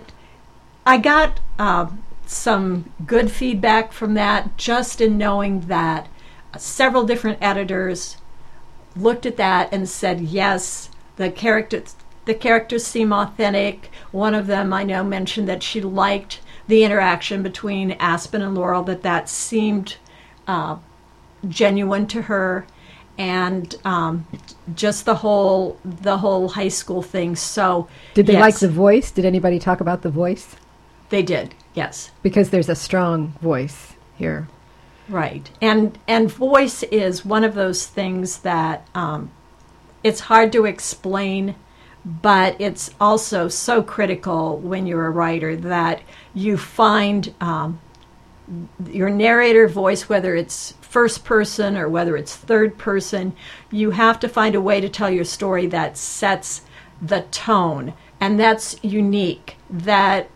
I got uh, some good feedback from that just in knowing that several different editors looked at that and said, yes, the characters, the characters seem authentic. One of them I know mentioned that she liked the interaction between Aspen and Laurel, that that seemed uh, genuine to her. And um, just the whole the whole high school thing. So, did they yes. like the voice? Did anybody talk about the voice? They did, yes. Because there's a strong voice here, right? And and voice is one of those things that um, it's hard to explain, but it's also so critical when you're a writer that you find um, your narrator voice, whether it's first person or whether it's third person, you have to find a way to tell your story that sets the tone. And that's unique, that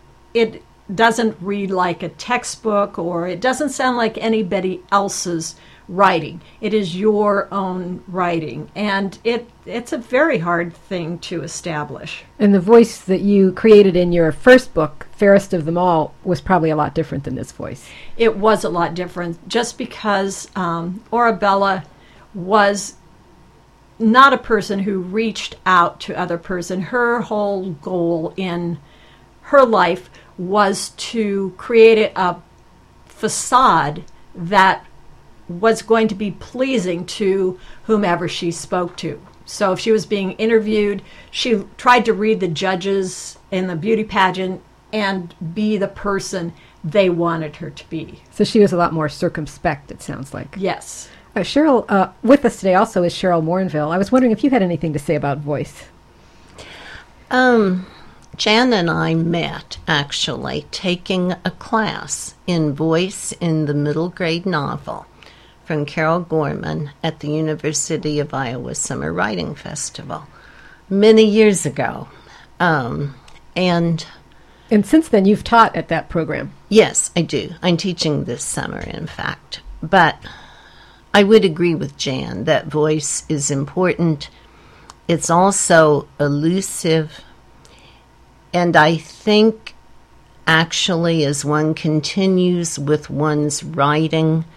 it doesn't read like a textbook or it doesn't sound like anybody else's writing. It is your own writing. And it it's a very hard thing to establish. And the voice that you created in your first book, Fairest of Them All, was probably a lot different than this voice. It was a lot different just because um, Arabella was not a person who reached out to other person. Her whole goal in her life was to create a facade that was going to be pleasing to whomever she spoke to. So if she was being interviewed, she tried to read the judges in the beauty pageant and be the person they wanted her to be. So she was a lot more circumspect, it sounds like. Yes. Uh, Cheryl, uh, with us today also is Cheryl Morinville. I was wondering if you had anything to say about voice. Um, Jan and I met, actually, taking a class in voice in the middle grade novel from Carol Gorman at the University of Iowa Summer Writing Festival many years ago. Um, and And since then, you've taught at that program. yes, I do. I'm teaching this summer, in fact. But I would agree with Jan that voice is important. It's also elusive. And I think, actually, as one continues with one's writing,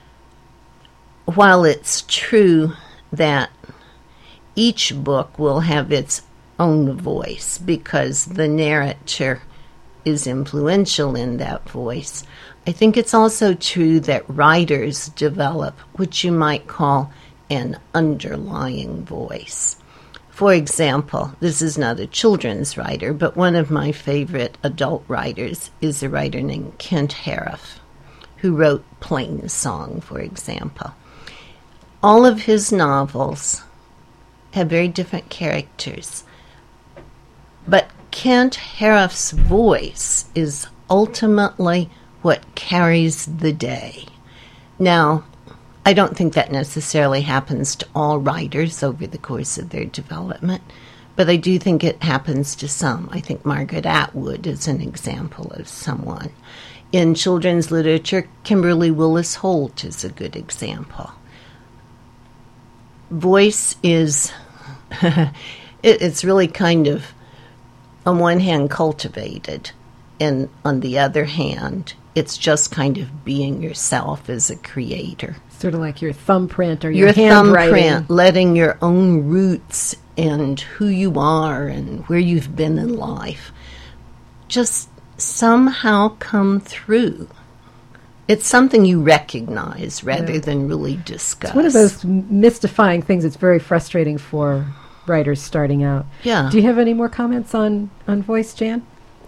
while it's true that each book will have its own voice because the narrator is influential in that voice, I think it's also true that writers develop what you might call an underlying voice. For example, this is not a children's writer, but one of my favorite adult writers is a writer named Kent Harif, who wrote Plain Song, for example. All of his novels have very different characters, but Kent Harif's voice is ultimately what carries the day. Now, I don't think that necessarily happens to all writers over the course of their development, but I do think it happens to some. I think Margaret Atwood is an example of someone. In children's literature, Kimberly Willis Holt is a good example. Voice is, it, it's really kind of, on one hand, cultivated, and on the other hand, it's just kind of being yourself as a creator. Sort of like your thumbprint or your, Your handwriting. thumbprint, letting your own roots and who you are and where you've been in life just somehow come through. It's something you recognize rather Yeah. than really discuss. It's one of those mystifying things that's very frustrating for writers starting out. Yeah. Do you have any more comments on, on voice, Jan?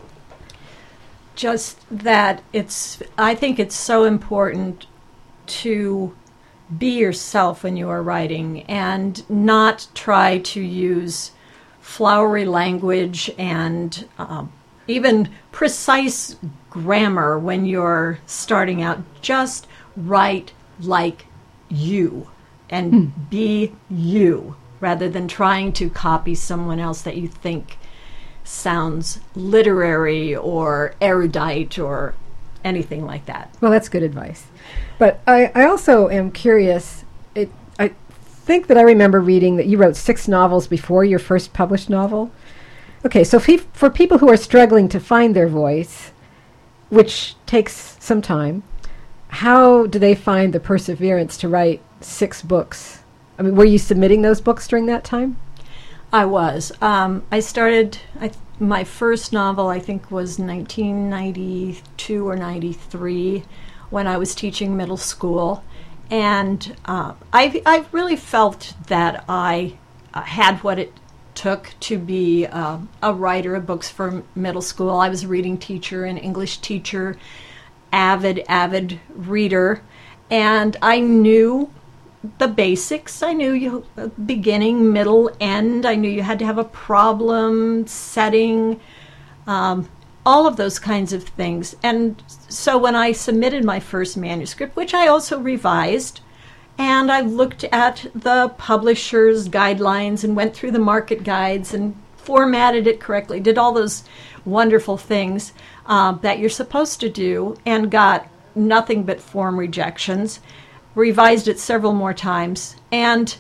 Just that it's, I think it's so important to be yourself when you are writing and not try to use flowery language and um, even precise grammar when you're starting out. Just write like you and Hmm. be you rather than trying to copy someone else that you think sounds literary or erudite or anything like that. Well, that's good advice. But I, I also am curious. It, I think that I remember reading that you wrote six novels before your first published novel. Okay, so fe- for people who are struggling to find their voice, which takes some time, how do they find the perseverance to write six books? I mean, were you submitting those books during that time? I was. Um, I started, I th- my first novel, I think, was nineteen ninety-two or ninety-three when I was teaching middle school. And uh, I I really felt that I uh, had what it took to be uh, a writer of books for middle school. I was a reading teacher, an English teacher, avid, avid reader. And I knew the basics. I knew you uh, beginning, middle, end. I knew you had to have a problem, setting, um, all of those kinds of things. And so when I submitted my first manuscript, which I also revised, and I looked at the publisher's guidelines and went through the market guides and formatted it correctly, did all those wonderful things uh, that you're supposed to do, and got nothing but form rejections. Revised it several more times, and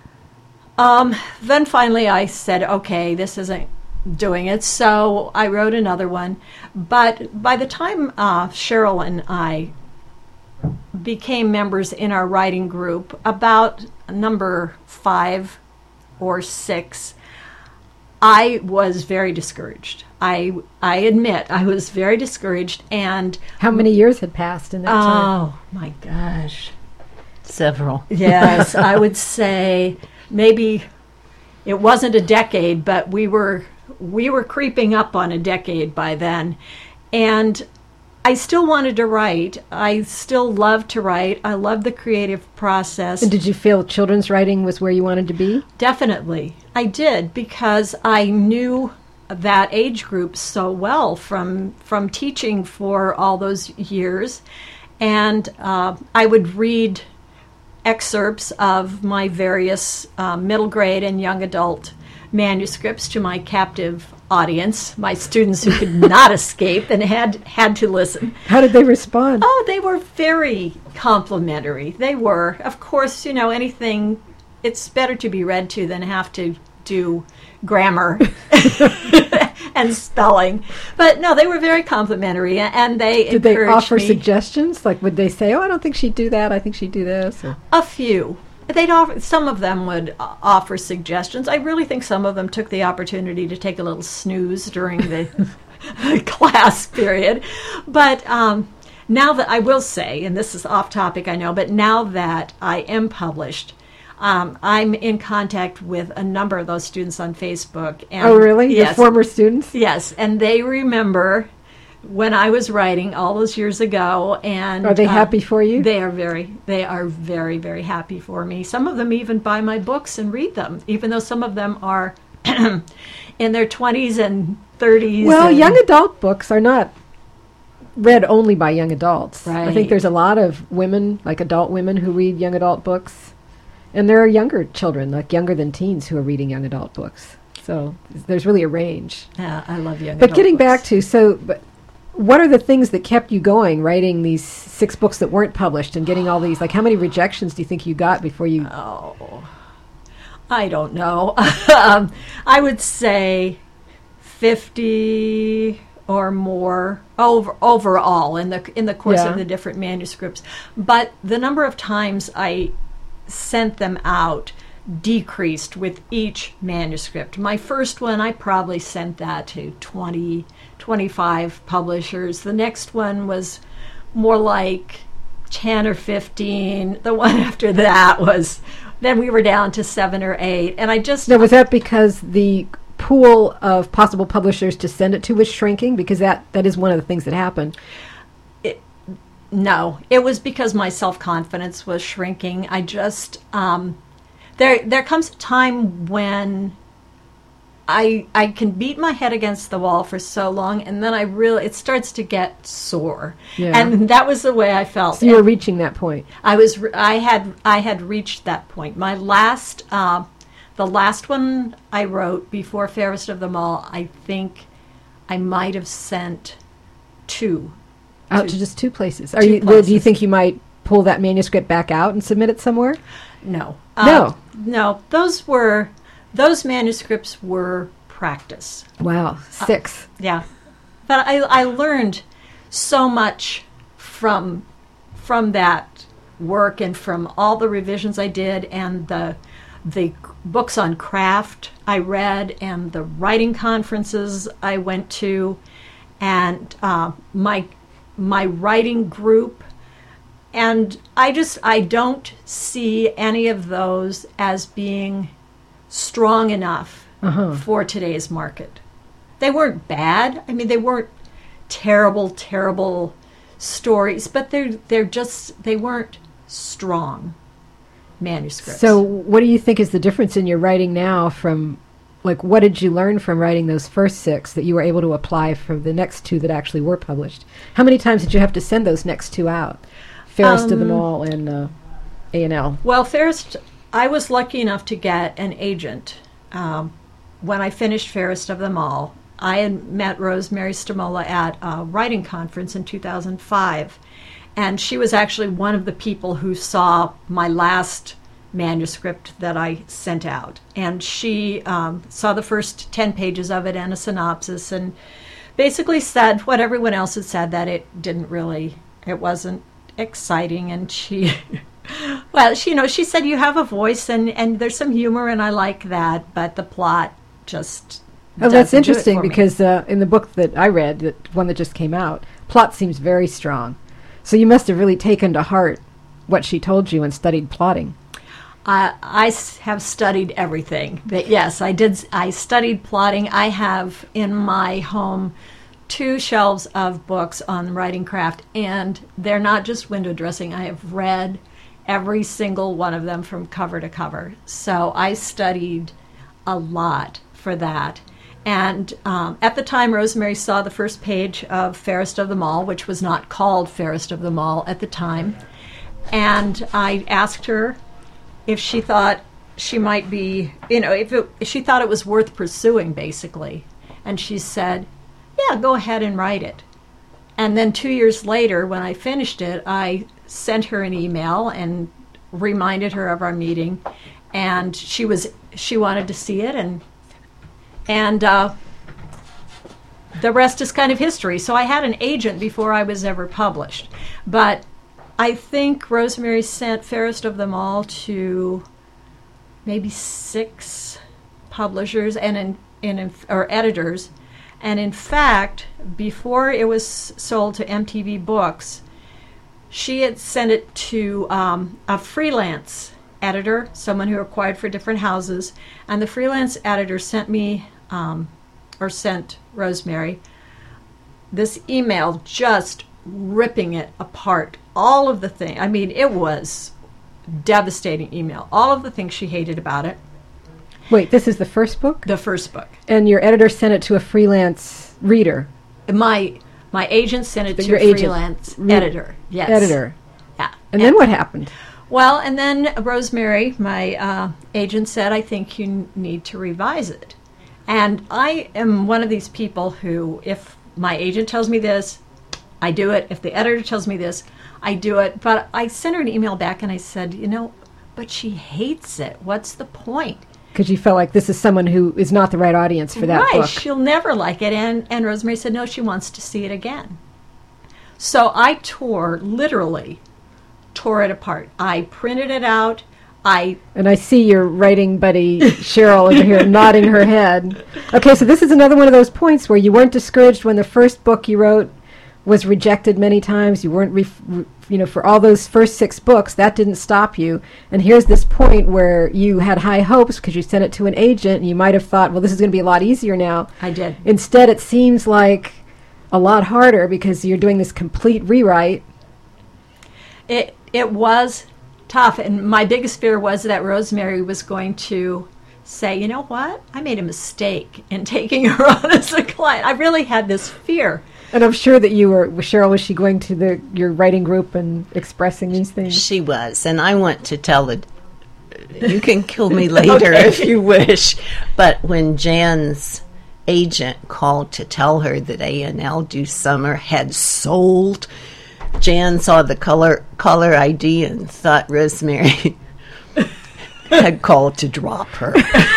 um, then finally I said, okay, this isn't doing it, so I wrote another one. But by the time uh, Cheryl and I became members in our writing group, about number five or six, I was very discouraged. I I admit I was very discouraged, and How many years had passed in that time? oh my gosh. Several. Yes, I would say maybe it wasn't a decade, but we were we were creeping up on a decade by then. And I still wanted to write. I still loved to write. I loved the creative process. And did you feel children's writing was where you wanted to be? Definitely. I did, because I knew that age group so well from from teaching for all those years, and uh, I would read excerpts of my various uh, middle grade and young adult manuscripts to my captive audience, my students who could not escape and had had to listen. How did they respond? Oh, they were very complimentary. They were. Of course, you know, anything, it's better to be read to than have to do grammar and spelling. But no, they were very complimentary, and they Did they encouraged offer me. suggestions? Like, would they say, oh, I don't think she'd do that, I think she'd do this? Or? A few. They'd offer, some of them would uh, offer suggestions. I really think some of them took the opportunity to take a little snooze during the class period. But um, now that I will say, and this is off topic, I know, but now that I am published, um, I'm in contact with a number of those students on Facebook. And Oh, really? Your yes, former students? yes, and they remember when I was writing all those years ago. And Are they uh, happy for you? They are very, they are very, very happy for me. Some of them even buy my books and read them, even though some of them are in their twenties and thirties. Well, and young adult books are not read only by young adults. I think Right. there's a lot of women, like adult women, who read young adult books. And there are younger children, like younger than teens, who are reading young adult books. So there's really a range. Yeah, I love young But adult getting books. back to, so, but what are the things that kept you going, writing these six books that weren't published and getting all these, like how many rejections do you think you got before you... Oh, I don't know. um, I would say fifty or more over, overall in the in the course Yeah. of the different manuscripts. But the number of times I sent them out decreased with each manuscript. My first one, I probably sent that to twenty, twenty-five publishers. The next one was more like ten or fifteen. The one after that was, then we were down to seven or eight. And I just, Now, was that because the pool of possible publishers to send it to was shrinking? Because that, that is one of the things that happened. no, it was because my self-confidence was shrinking. I just, um, there there comes a time when I I can beat my head against the wall for so long, and then I really, it starts to get sore. Yeah. And that was the way I felt. So you were reaching that point. I was re- I had I had reached that point. My last uh, the last one I wrote before Fairest of Them All, I think I might have sent two. Out Two- to just two places. Are two you? Well, do you places. think you might pull that manuscript back out and submit it somewhere? No. No. Uh, no, those were those manuscripts were practice. Wow, six. Yeah. But I I learned so much from from that work and from all the revisions I did and the the books on craft I read and the writing conferences I went to and uh, my my writing group. And I just, I don't see any of those as being strong enough Uh-huh. for today's market. They weren't bad. I mean, they weren't terrible, terrible stories, but they're, they're just, they weren't strong manuscripts. So, what do you think is the difference in your writing now from, like, what did you learn from writing those first six that you were able to apply for the next two that actually were published? How many times did you have to send those next two out? Fairest of Them Um, All and uh, A and L. Well, Fairest, I was lucky enough to get an agent um, when I finished Fairest of Them All. I had met Rosemary Stamola at a writing conference in two thousand five, and she was actually one of the people who saw my last manuscript that I sent out. And she um, saw the first ten pages of it and a synopsis and basically said what everyone else had said, that it didn't really, it wasn't exciting. And she, well, she, you know, she said, you have a voice and, and there's some humor and I like that, but the plot just Oh, that's doesn't do it interesting for me. because uh, in the book that I read, the one that just came out, plot seems very strong. So you must have really taken to heart what she told you and studied plotting. I, I s- have studied everything. But yes, I did. I studied plotting. I have in my home two shelves of books on writing craft, and they're not just window dressing. I have read every single one of them from cover to cover. So I studied a lot for that. And um, at the time, Rosemary saw the first page of Fairest of Them All, which was not called Fairest of Them All at the time. And I asked her if she thought she might be, you know, if, it, if she thought it was worth pursuing, basically. And she said, yeah, go ahead and write it. And then two years later, when I finished it, I sent her an email and reminded her of our meeting. And she was she wanted to see it, and and uh, the rest is kind of history. So I had an agent before I was ever published. But I think Rosemary sent Fairest of Them All to maybe six publishers and in, in, or editors. And in fact, before it was sold to M T V Books, she had sent it to um, a freelance editor, someone who acquired for different houses. And the freelance editor sent me, um, or sent Rosemary, this email just ripping it apart. All of the things, I mean, it was devastating email. All of the things she hated about it. Wait, this is the first book? The first book. And your editor sent it to a freelance reader? My my agent sent it But to your a agent- freelance re- editor. Yes. Editor. Yeah. And then what happened? Well, and then Rosemary, my uh, agent, said, I think you n- need to revise it. And I am one of these people who, if my agent tells me this, I do it. If the editor tells me this, I do it. But I sent her an email back and I said, you know, but she hates it. What's the point? Because you felt like this is someone who is not the right audience for that right, book. She'll never like it. And, and Rosemary said, no, she wants to see it again. So I tore, literally, tore it apart. I printed it out. I And I see your writing buddy, Cheryl, over here nodding her head. Okay, so this is another one of those points where you weren't discouraged when the first book you wrote was rejected many times. You weren't, ref- re- you know, for all those first six books, that didn't stop you. And here's this point where you had high hopes because you sent it to an agent, and you might have thought, well, this is going to be a lot easier now. I did. Instead, it seems like a lot harder because you're doing this complete rewrite. It it was tough, and my biggest fear was that Rosemary was going to say, you know what, I made a mistake in taking her on as a client. I really had this fear. And I'm sure that you were, Cheryl, was she going to the your writing group and expressing these things? She was, and I want to tell it. You can kill me later Okay. if you wish. But when Jan's agent called to tell her that A and L Do Summer had sold, Jan saw the color caller I D and thought Rosemary had called to drop her.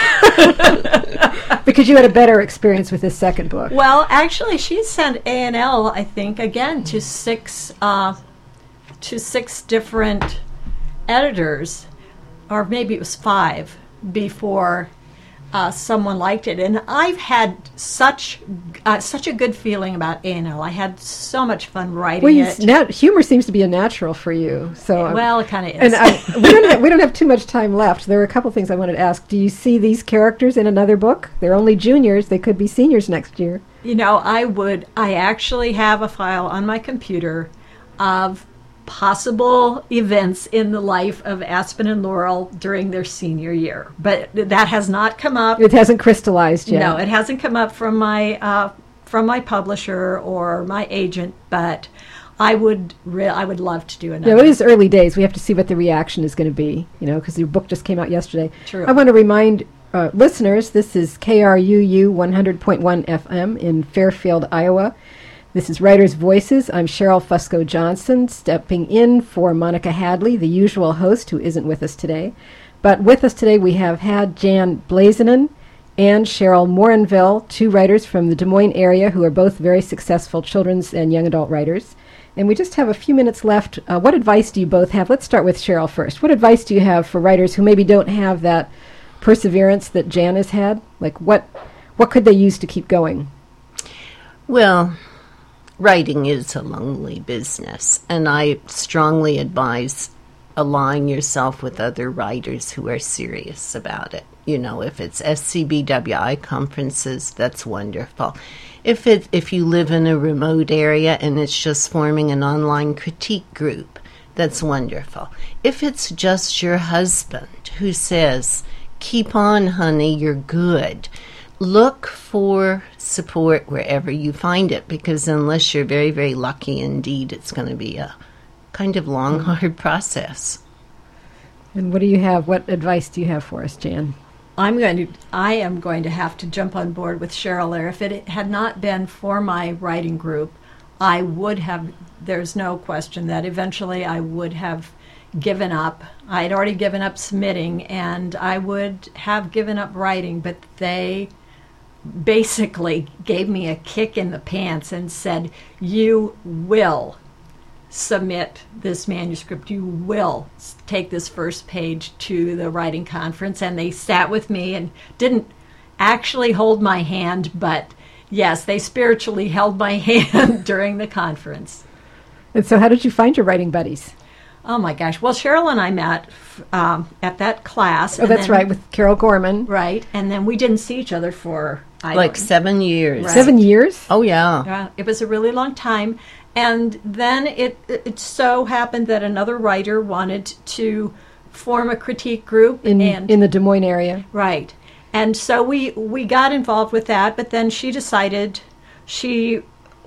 Because you had a better experience with this second book. Well, actually, she sent A and L, I think, again to six uh, to six different editors, or maybe it was five, before uh, someone liked it. And I've had such uh, such a good feeling about A and L. I had so much fun writing Well, you, it. now, humor seems to be a natural for you. So um, Well, it kind of and is. I, we don't have, we don't have too much time left. There are a couple things I wanted to ask. Do you see these characters in another book? They're only juniors. They could be seniors next year. You know, I would, I actually have a file on my computer of possible events in the life of Aspen and Laurel during their senior year. But that has not come up. It hasn't crystallized yet. No, it hasn't come up from my uh, from my publisher or my agent, but I would re- I would love to do another. No, it is early days. We have to see what the reaction is going to be, you know, because your book just came out yesterday. True. I want to remind uh, listeners, this is K R U U one hundred point one F M in Fairfield, Iowa. This is Writers' Voices. I'm Cheryl Fusco Johnson, stepping in for Monica Hadley, the usual host who isn't with us today. But with us today we have had Jan Blazenin and Cheryl Morinville, two writers from the Des Moines area who are both very successful children's and young adult writers. And we just have a few minutes left. Uh, what advice do you both have? Let's start with Cheryl first. What advice do you have for writers who maybe don't have that perseverance that Jan has had? Like, what what could they use to keep going? Well, writing is a lonely business, and I strongly advise aligning yourself with other writers who are serious about it. You know, if it's S C B W I conferences, that's wonderful. If it if you live in a remote area and it's just forming an online critique group, that's wonderful. If it's just your husband who says, "Keep on, honey, you're good," look for support wherever you find it, because unless you're very, very lucky indeed, it's going to be a kind of long, mm-hmm. hard process. And what do you have? What advice do you have for us, Jan? I'm going to. I am going to have to jump on board with Cheryl there. If it had not been for my writing group, I would have. There's no question that eventually I would have given up. I had already given up submitting, and I would have given up writing. But they basically gave me a kick in the pants and said, "You will submit this manuscript. You will take this first page to the writing conference." And they sat with me and didn't actually hold my hand, but yes, they spiritually held my hand during the conference. And so how did you find your writing buddies? Oh my gosh. Well, Cheryl and I met um, at that class. Oh, that's then, right, with Carol Gorman. Right. And then we didn't see each other for... I like seven years. Right. Seven years? Oh, yeah. Yeah. It was a really long time. And then it, it so happened that another writer wanted to form a critique group. In, and, in the Des Moines area. Right. And so we, we got involved with that, but then she decided she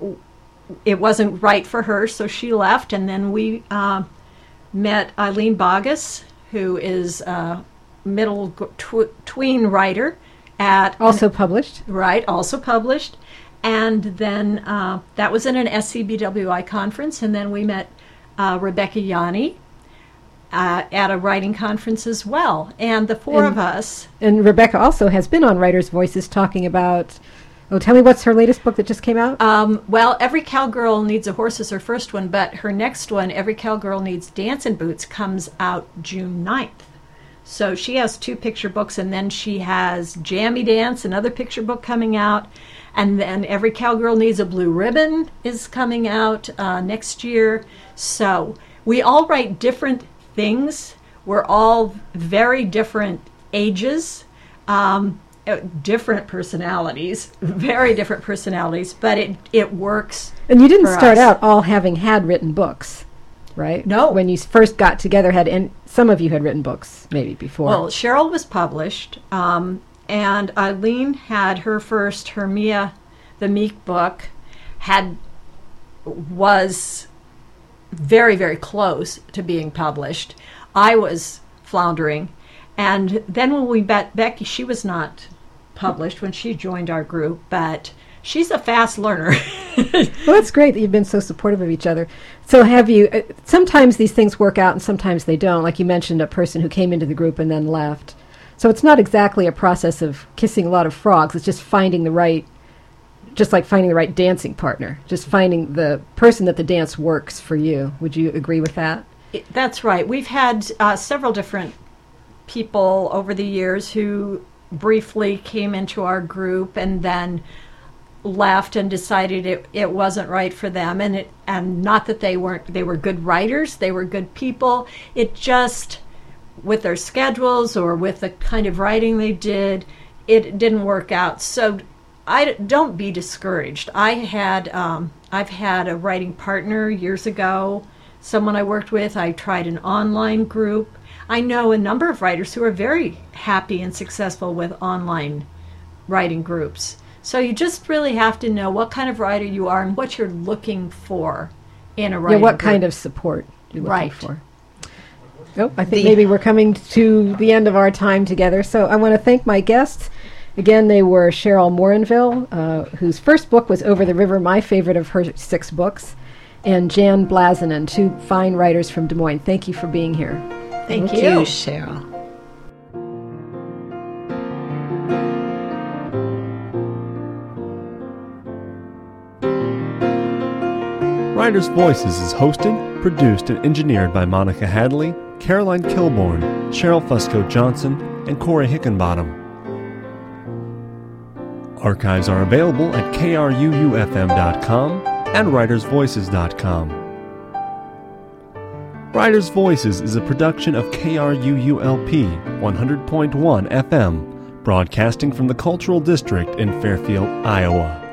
it wasn't right for her, so she left. And then we uh, met Eileen Bogus, who is a middle tw- tween writer. at Also published. Right, also published. And then uh, that was in an S C B W I conference, and then we met uh, Rebecca Yanni uh, at a writing conference as well. And the four and, of us... And Rebecca also has been on Writers' Voices talking about... Oh, tell me, what's her latest book that just came out? Um, well, Every Cowgirl Needs a Horse is her first one, but her next one, Every Cowgirl Needs Dancing Boots, comes out June ninth. So she has two picture books, and then she has Jammy Dance, another picture book coming out. And then Every Cowgirl Needs a Blue Ribbon is coming out uh, next year. So we all write different things. We're all very different ages, um, different personalities, very different personalities, but it, it works. And you didn't for start us. out all having had written books, right? No. When you first got together, had and some of you had written books maybe before. Well, Cheryl was published, um, and Eileen had her first Hermia the Meek book, had was very, very close to being published. I was floundering. And then when we met Becky, she was not published when she joined our group, but she's a fast learner. Well, that's great that you've been so supportive of each other. So have you, uh, sometimes these things work out and sometimes they don't. Like you mentioned, a person who came into the group and then left. So it's not exactly a process of kissing a lot of frogs. It's just finding the right, just like finding the right dancing partner, just finding the person that the dance works for you. Would you agree with that? It, that's right. We've had uh, several different people over the years who briefly came into our group and then left and decided it, it wasn't right for them. And it, and not that they weren't, they were good writers, they were good people. It just, with their schedules or with the kind of writing they did, it didn't work out. So I don't be discouraged. I had, um, I've had a writing partner years ago, someone I worked with. I tried an online group. I know a number of writers who are very happy and successful with online writing groups. So you just really have to know what kind of writer you are and what you're looking for in a writing Yeah, what group. kind of support you're looking Right. for. Oh, I think the maybe we're coming to the end of our time together. So I want to thank my guests. Again, they were Cheryl Morinville, uh, whose first book was Over the River, my favorite of her six books, and Jan Blazanen, two fine writers from Des Moines. Thank you for being here. Thank, Thank you. you, Cheryl. Writers' Voices is hosted, produced, and engineered by Monica Hadley, Caroline Kilborn, Cheryl Fusco Johnson, and Corey Hickenbottom. Archives are available at K R U U F M dot com and writers voices dot com. Writers' Voices is a production of K R U U L P one hundred point one F M, broadcasting from the Cultural District in Fairfield, Iowa.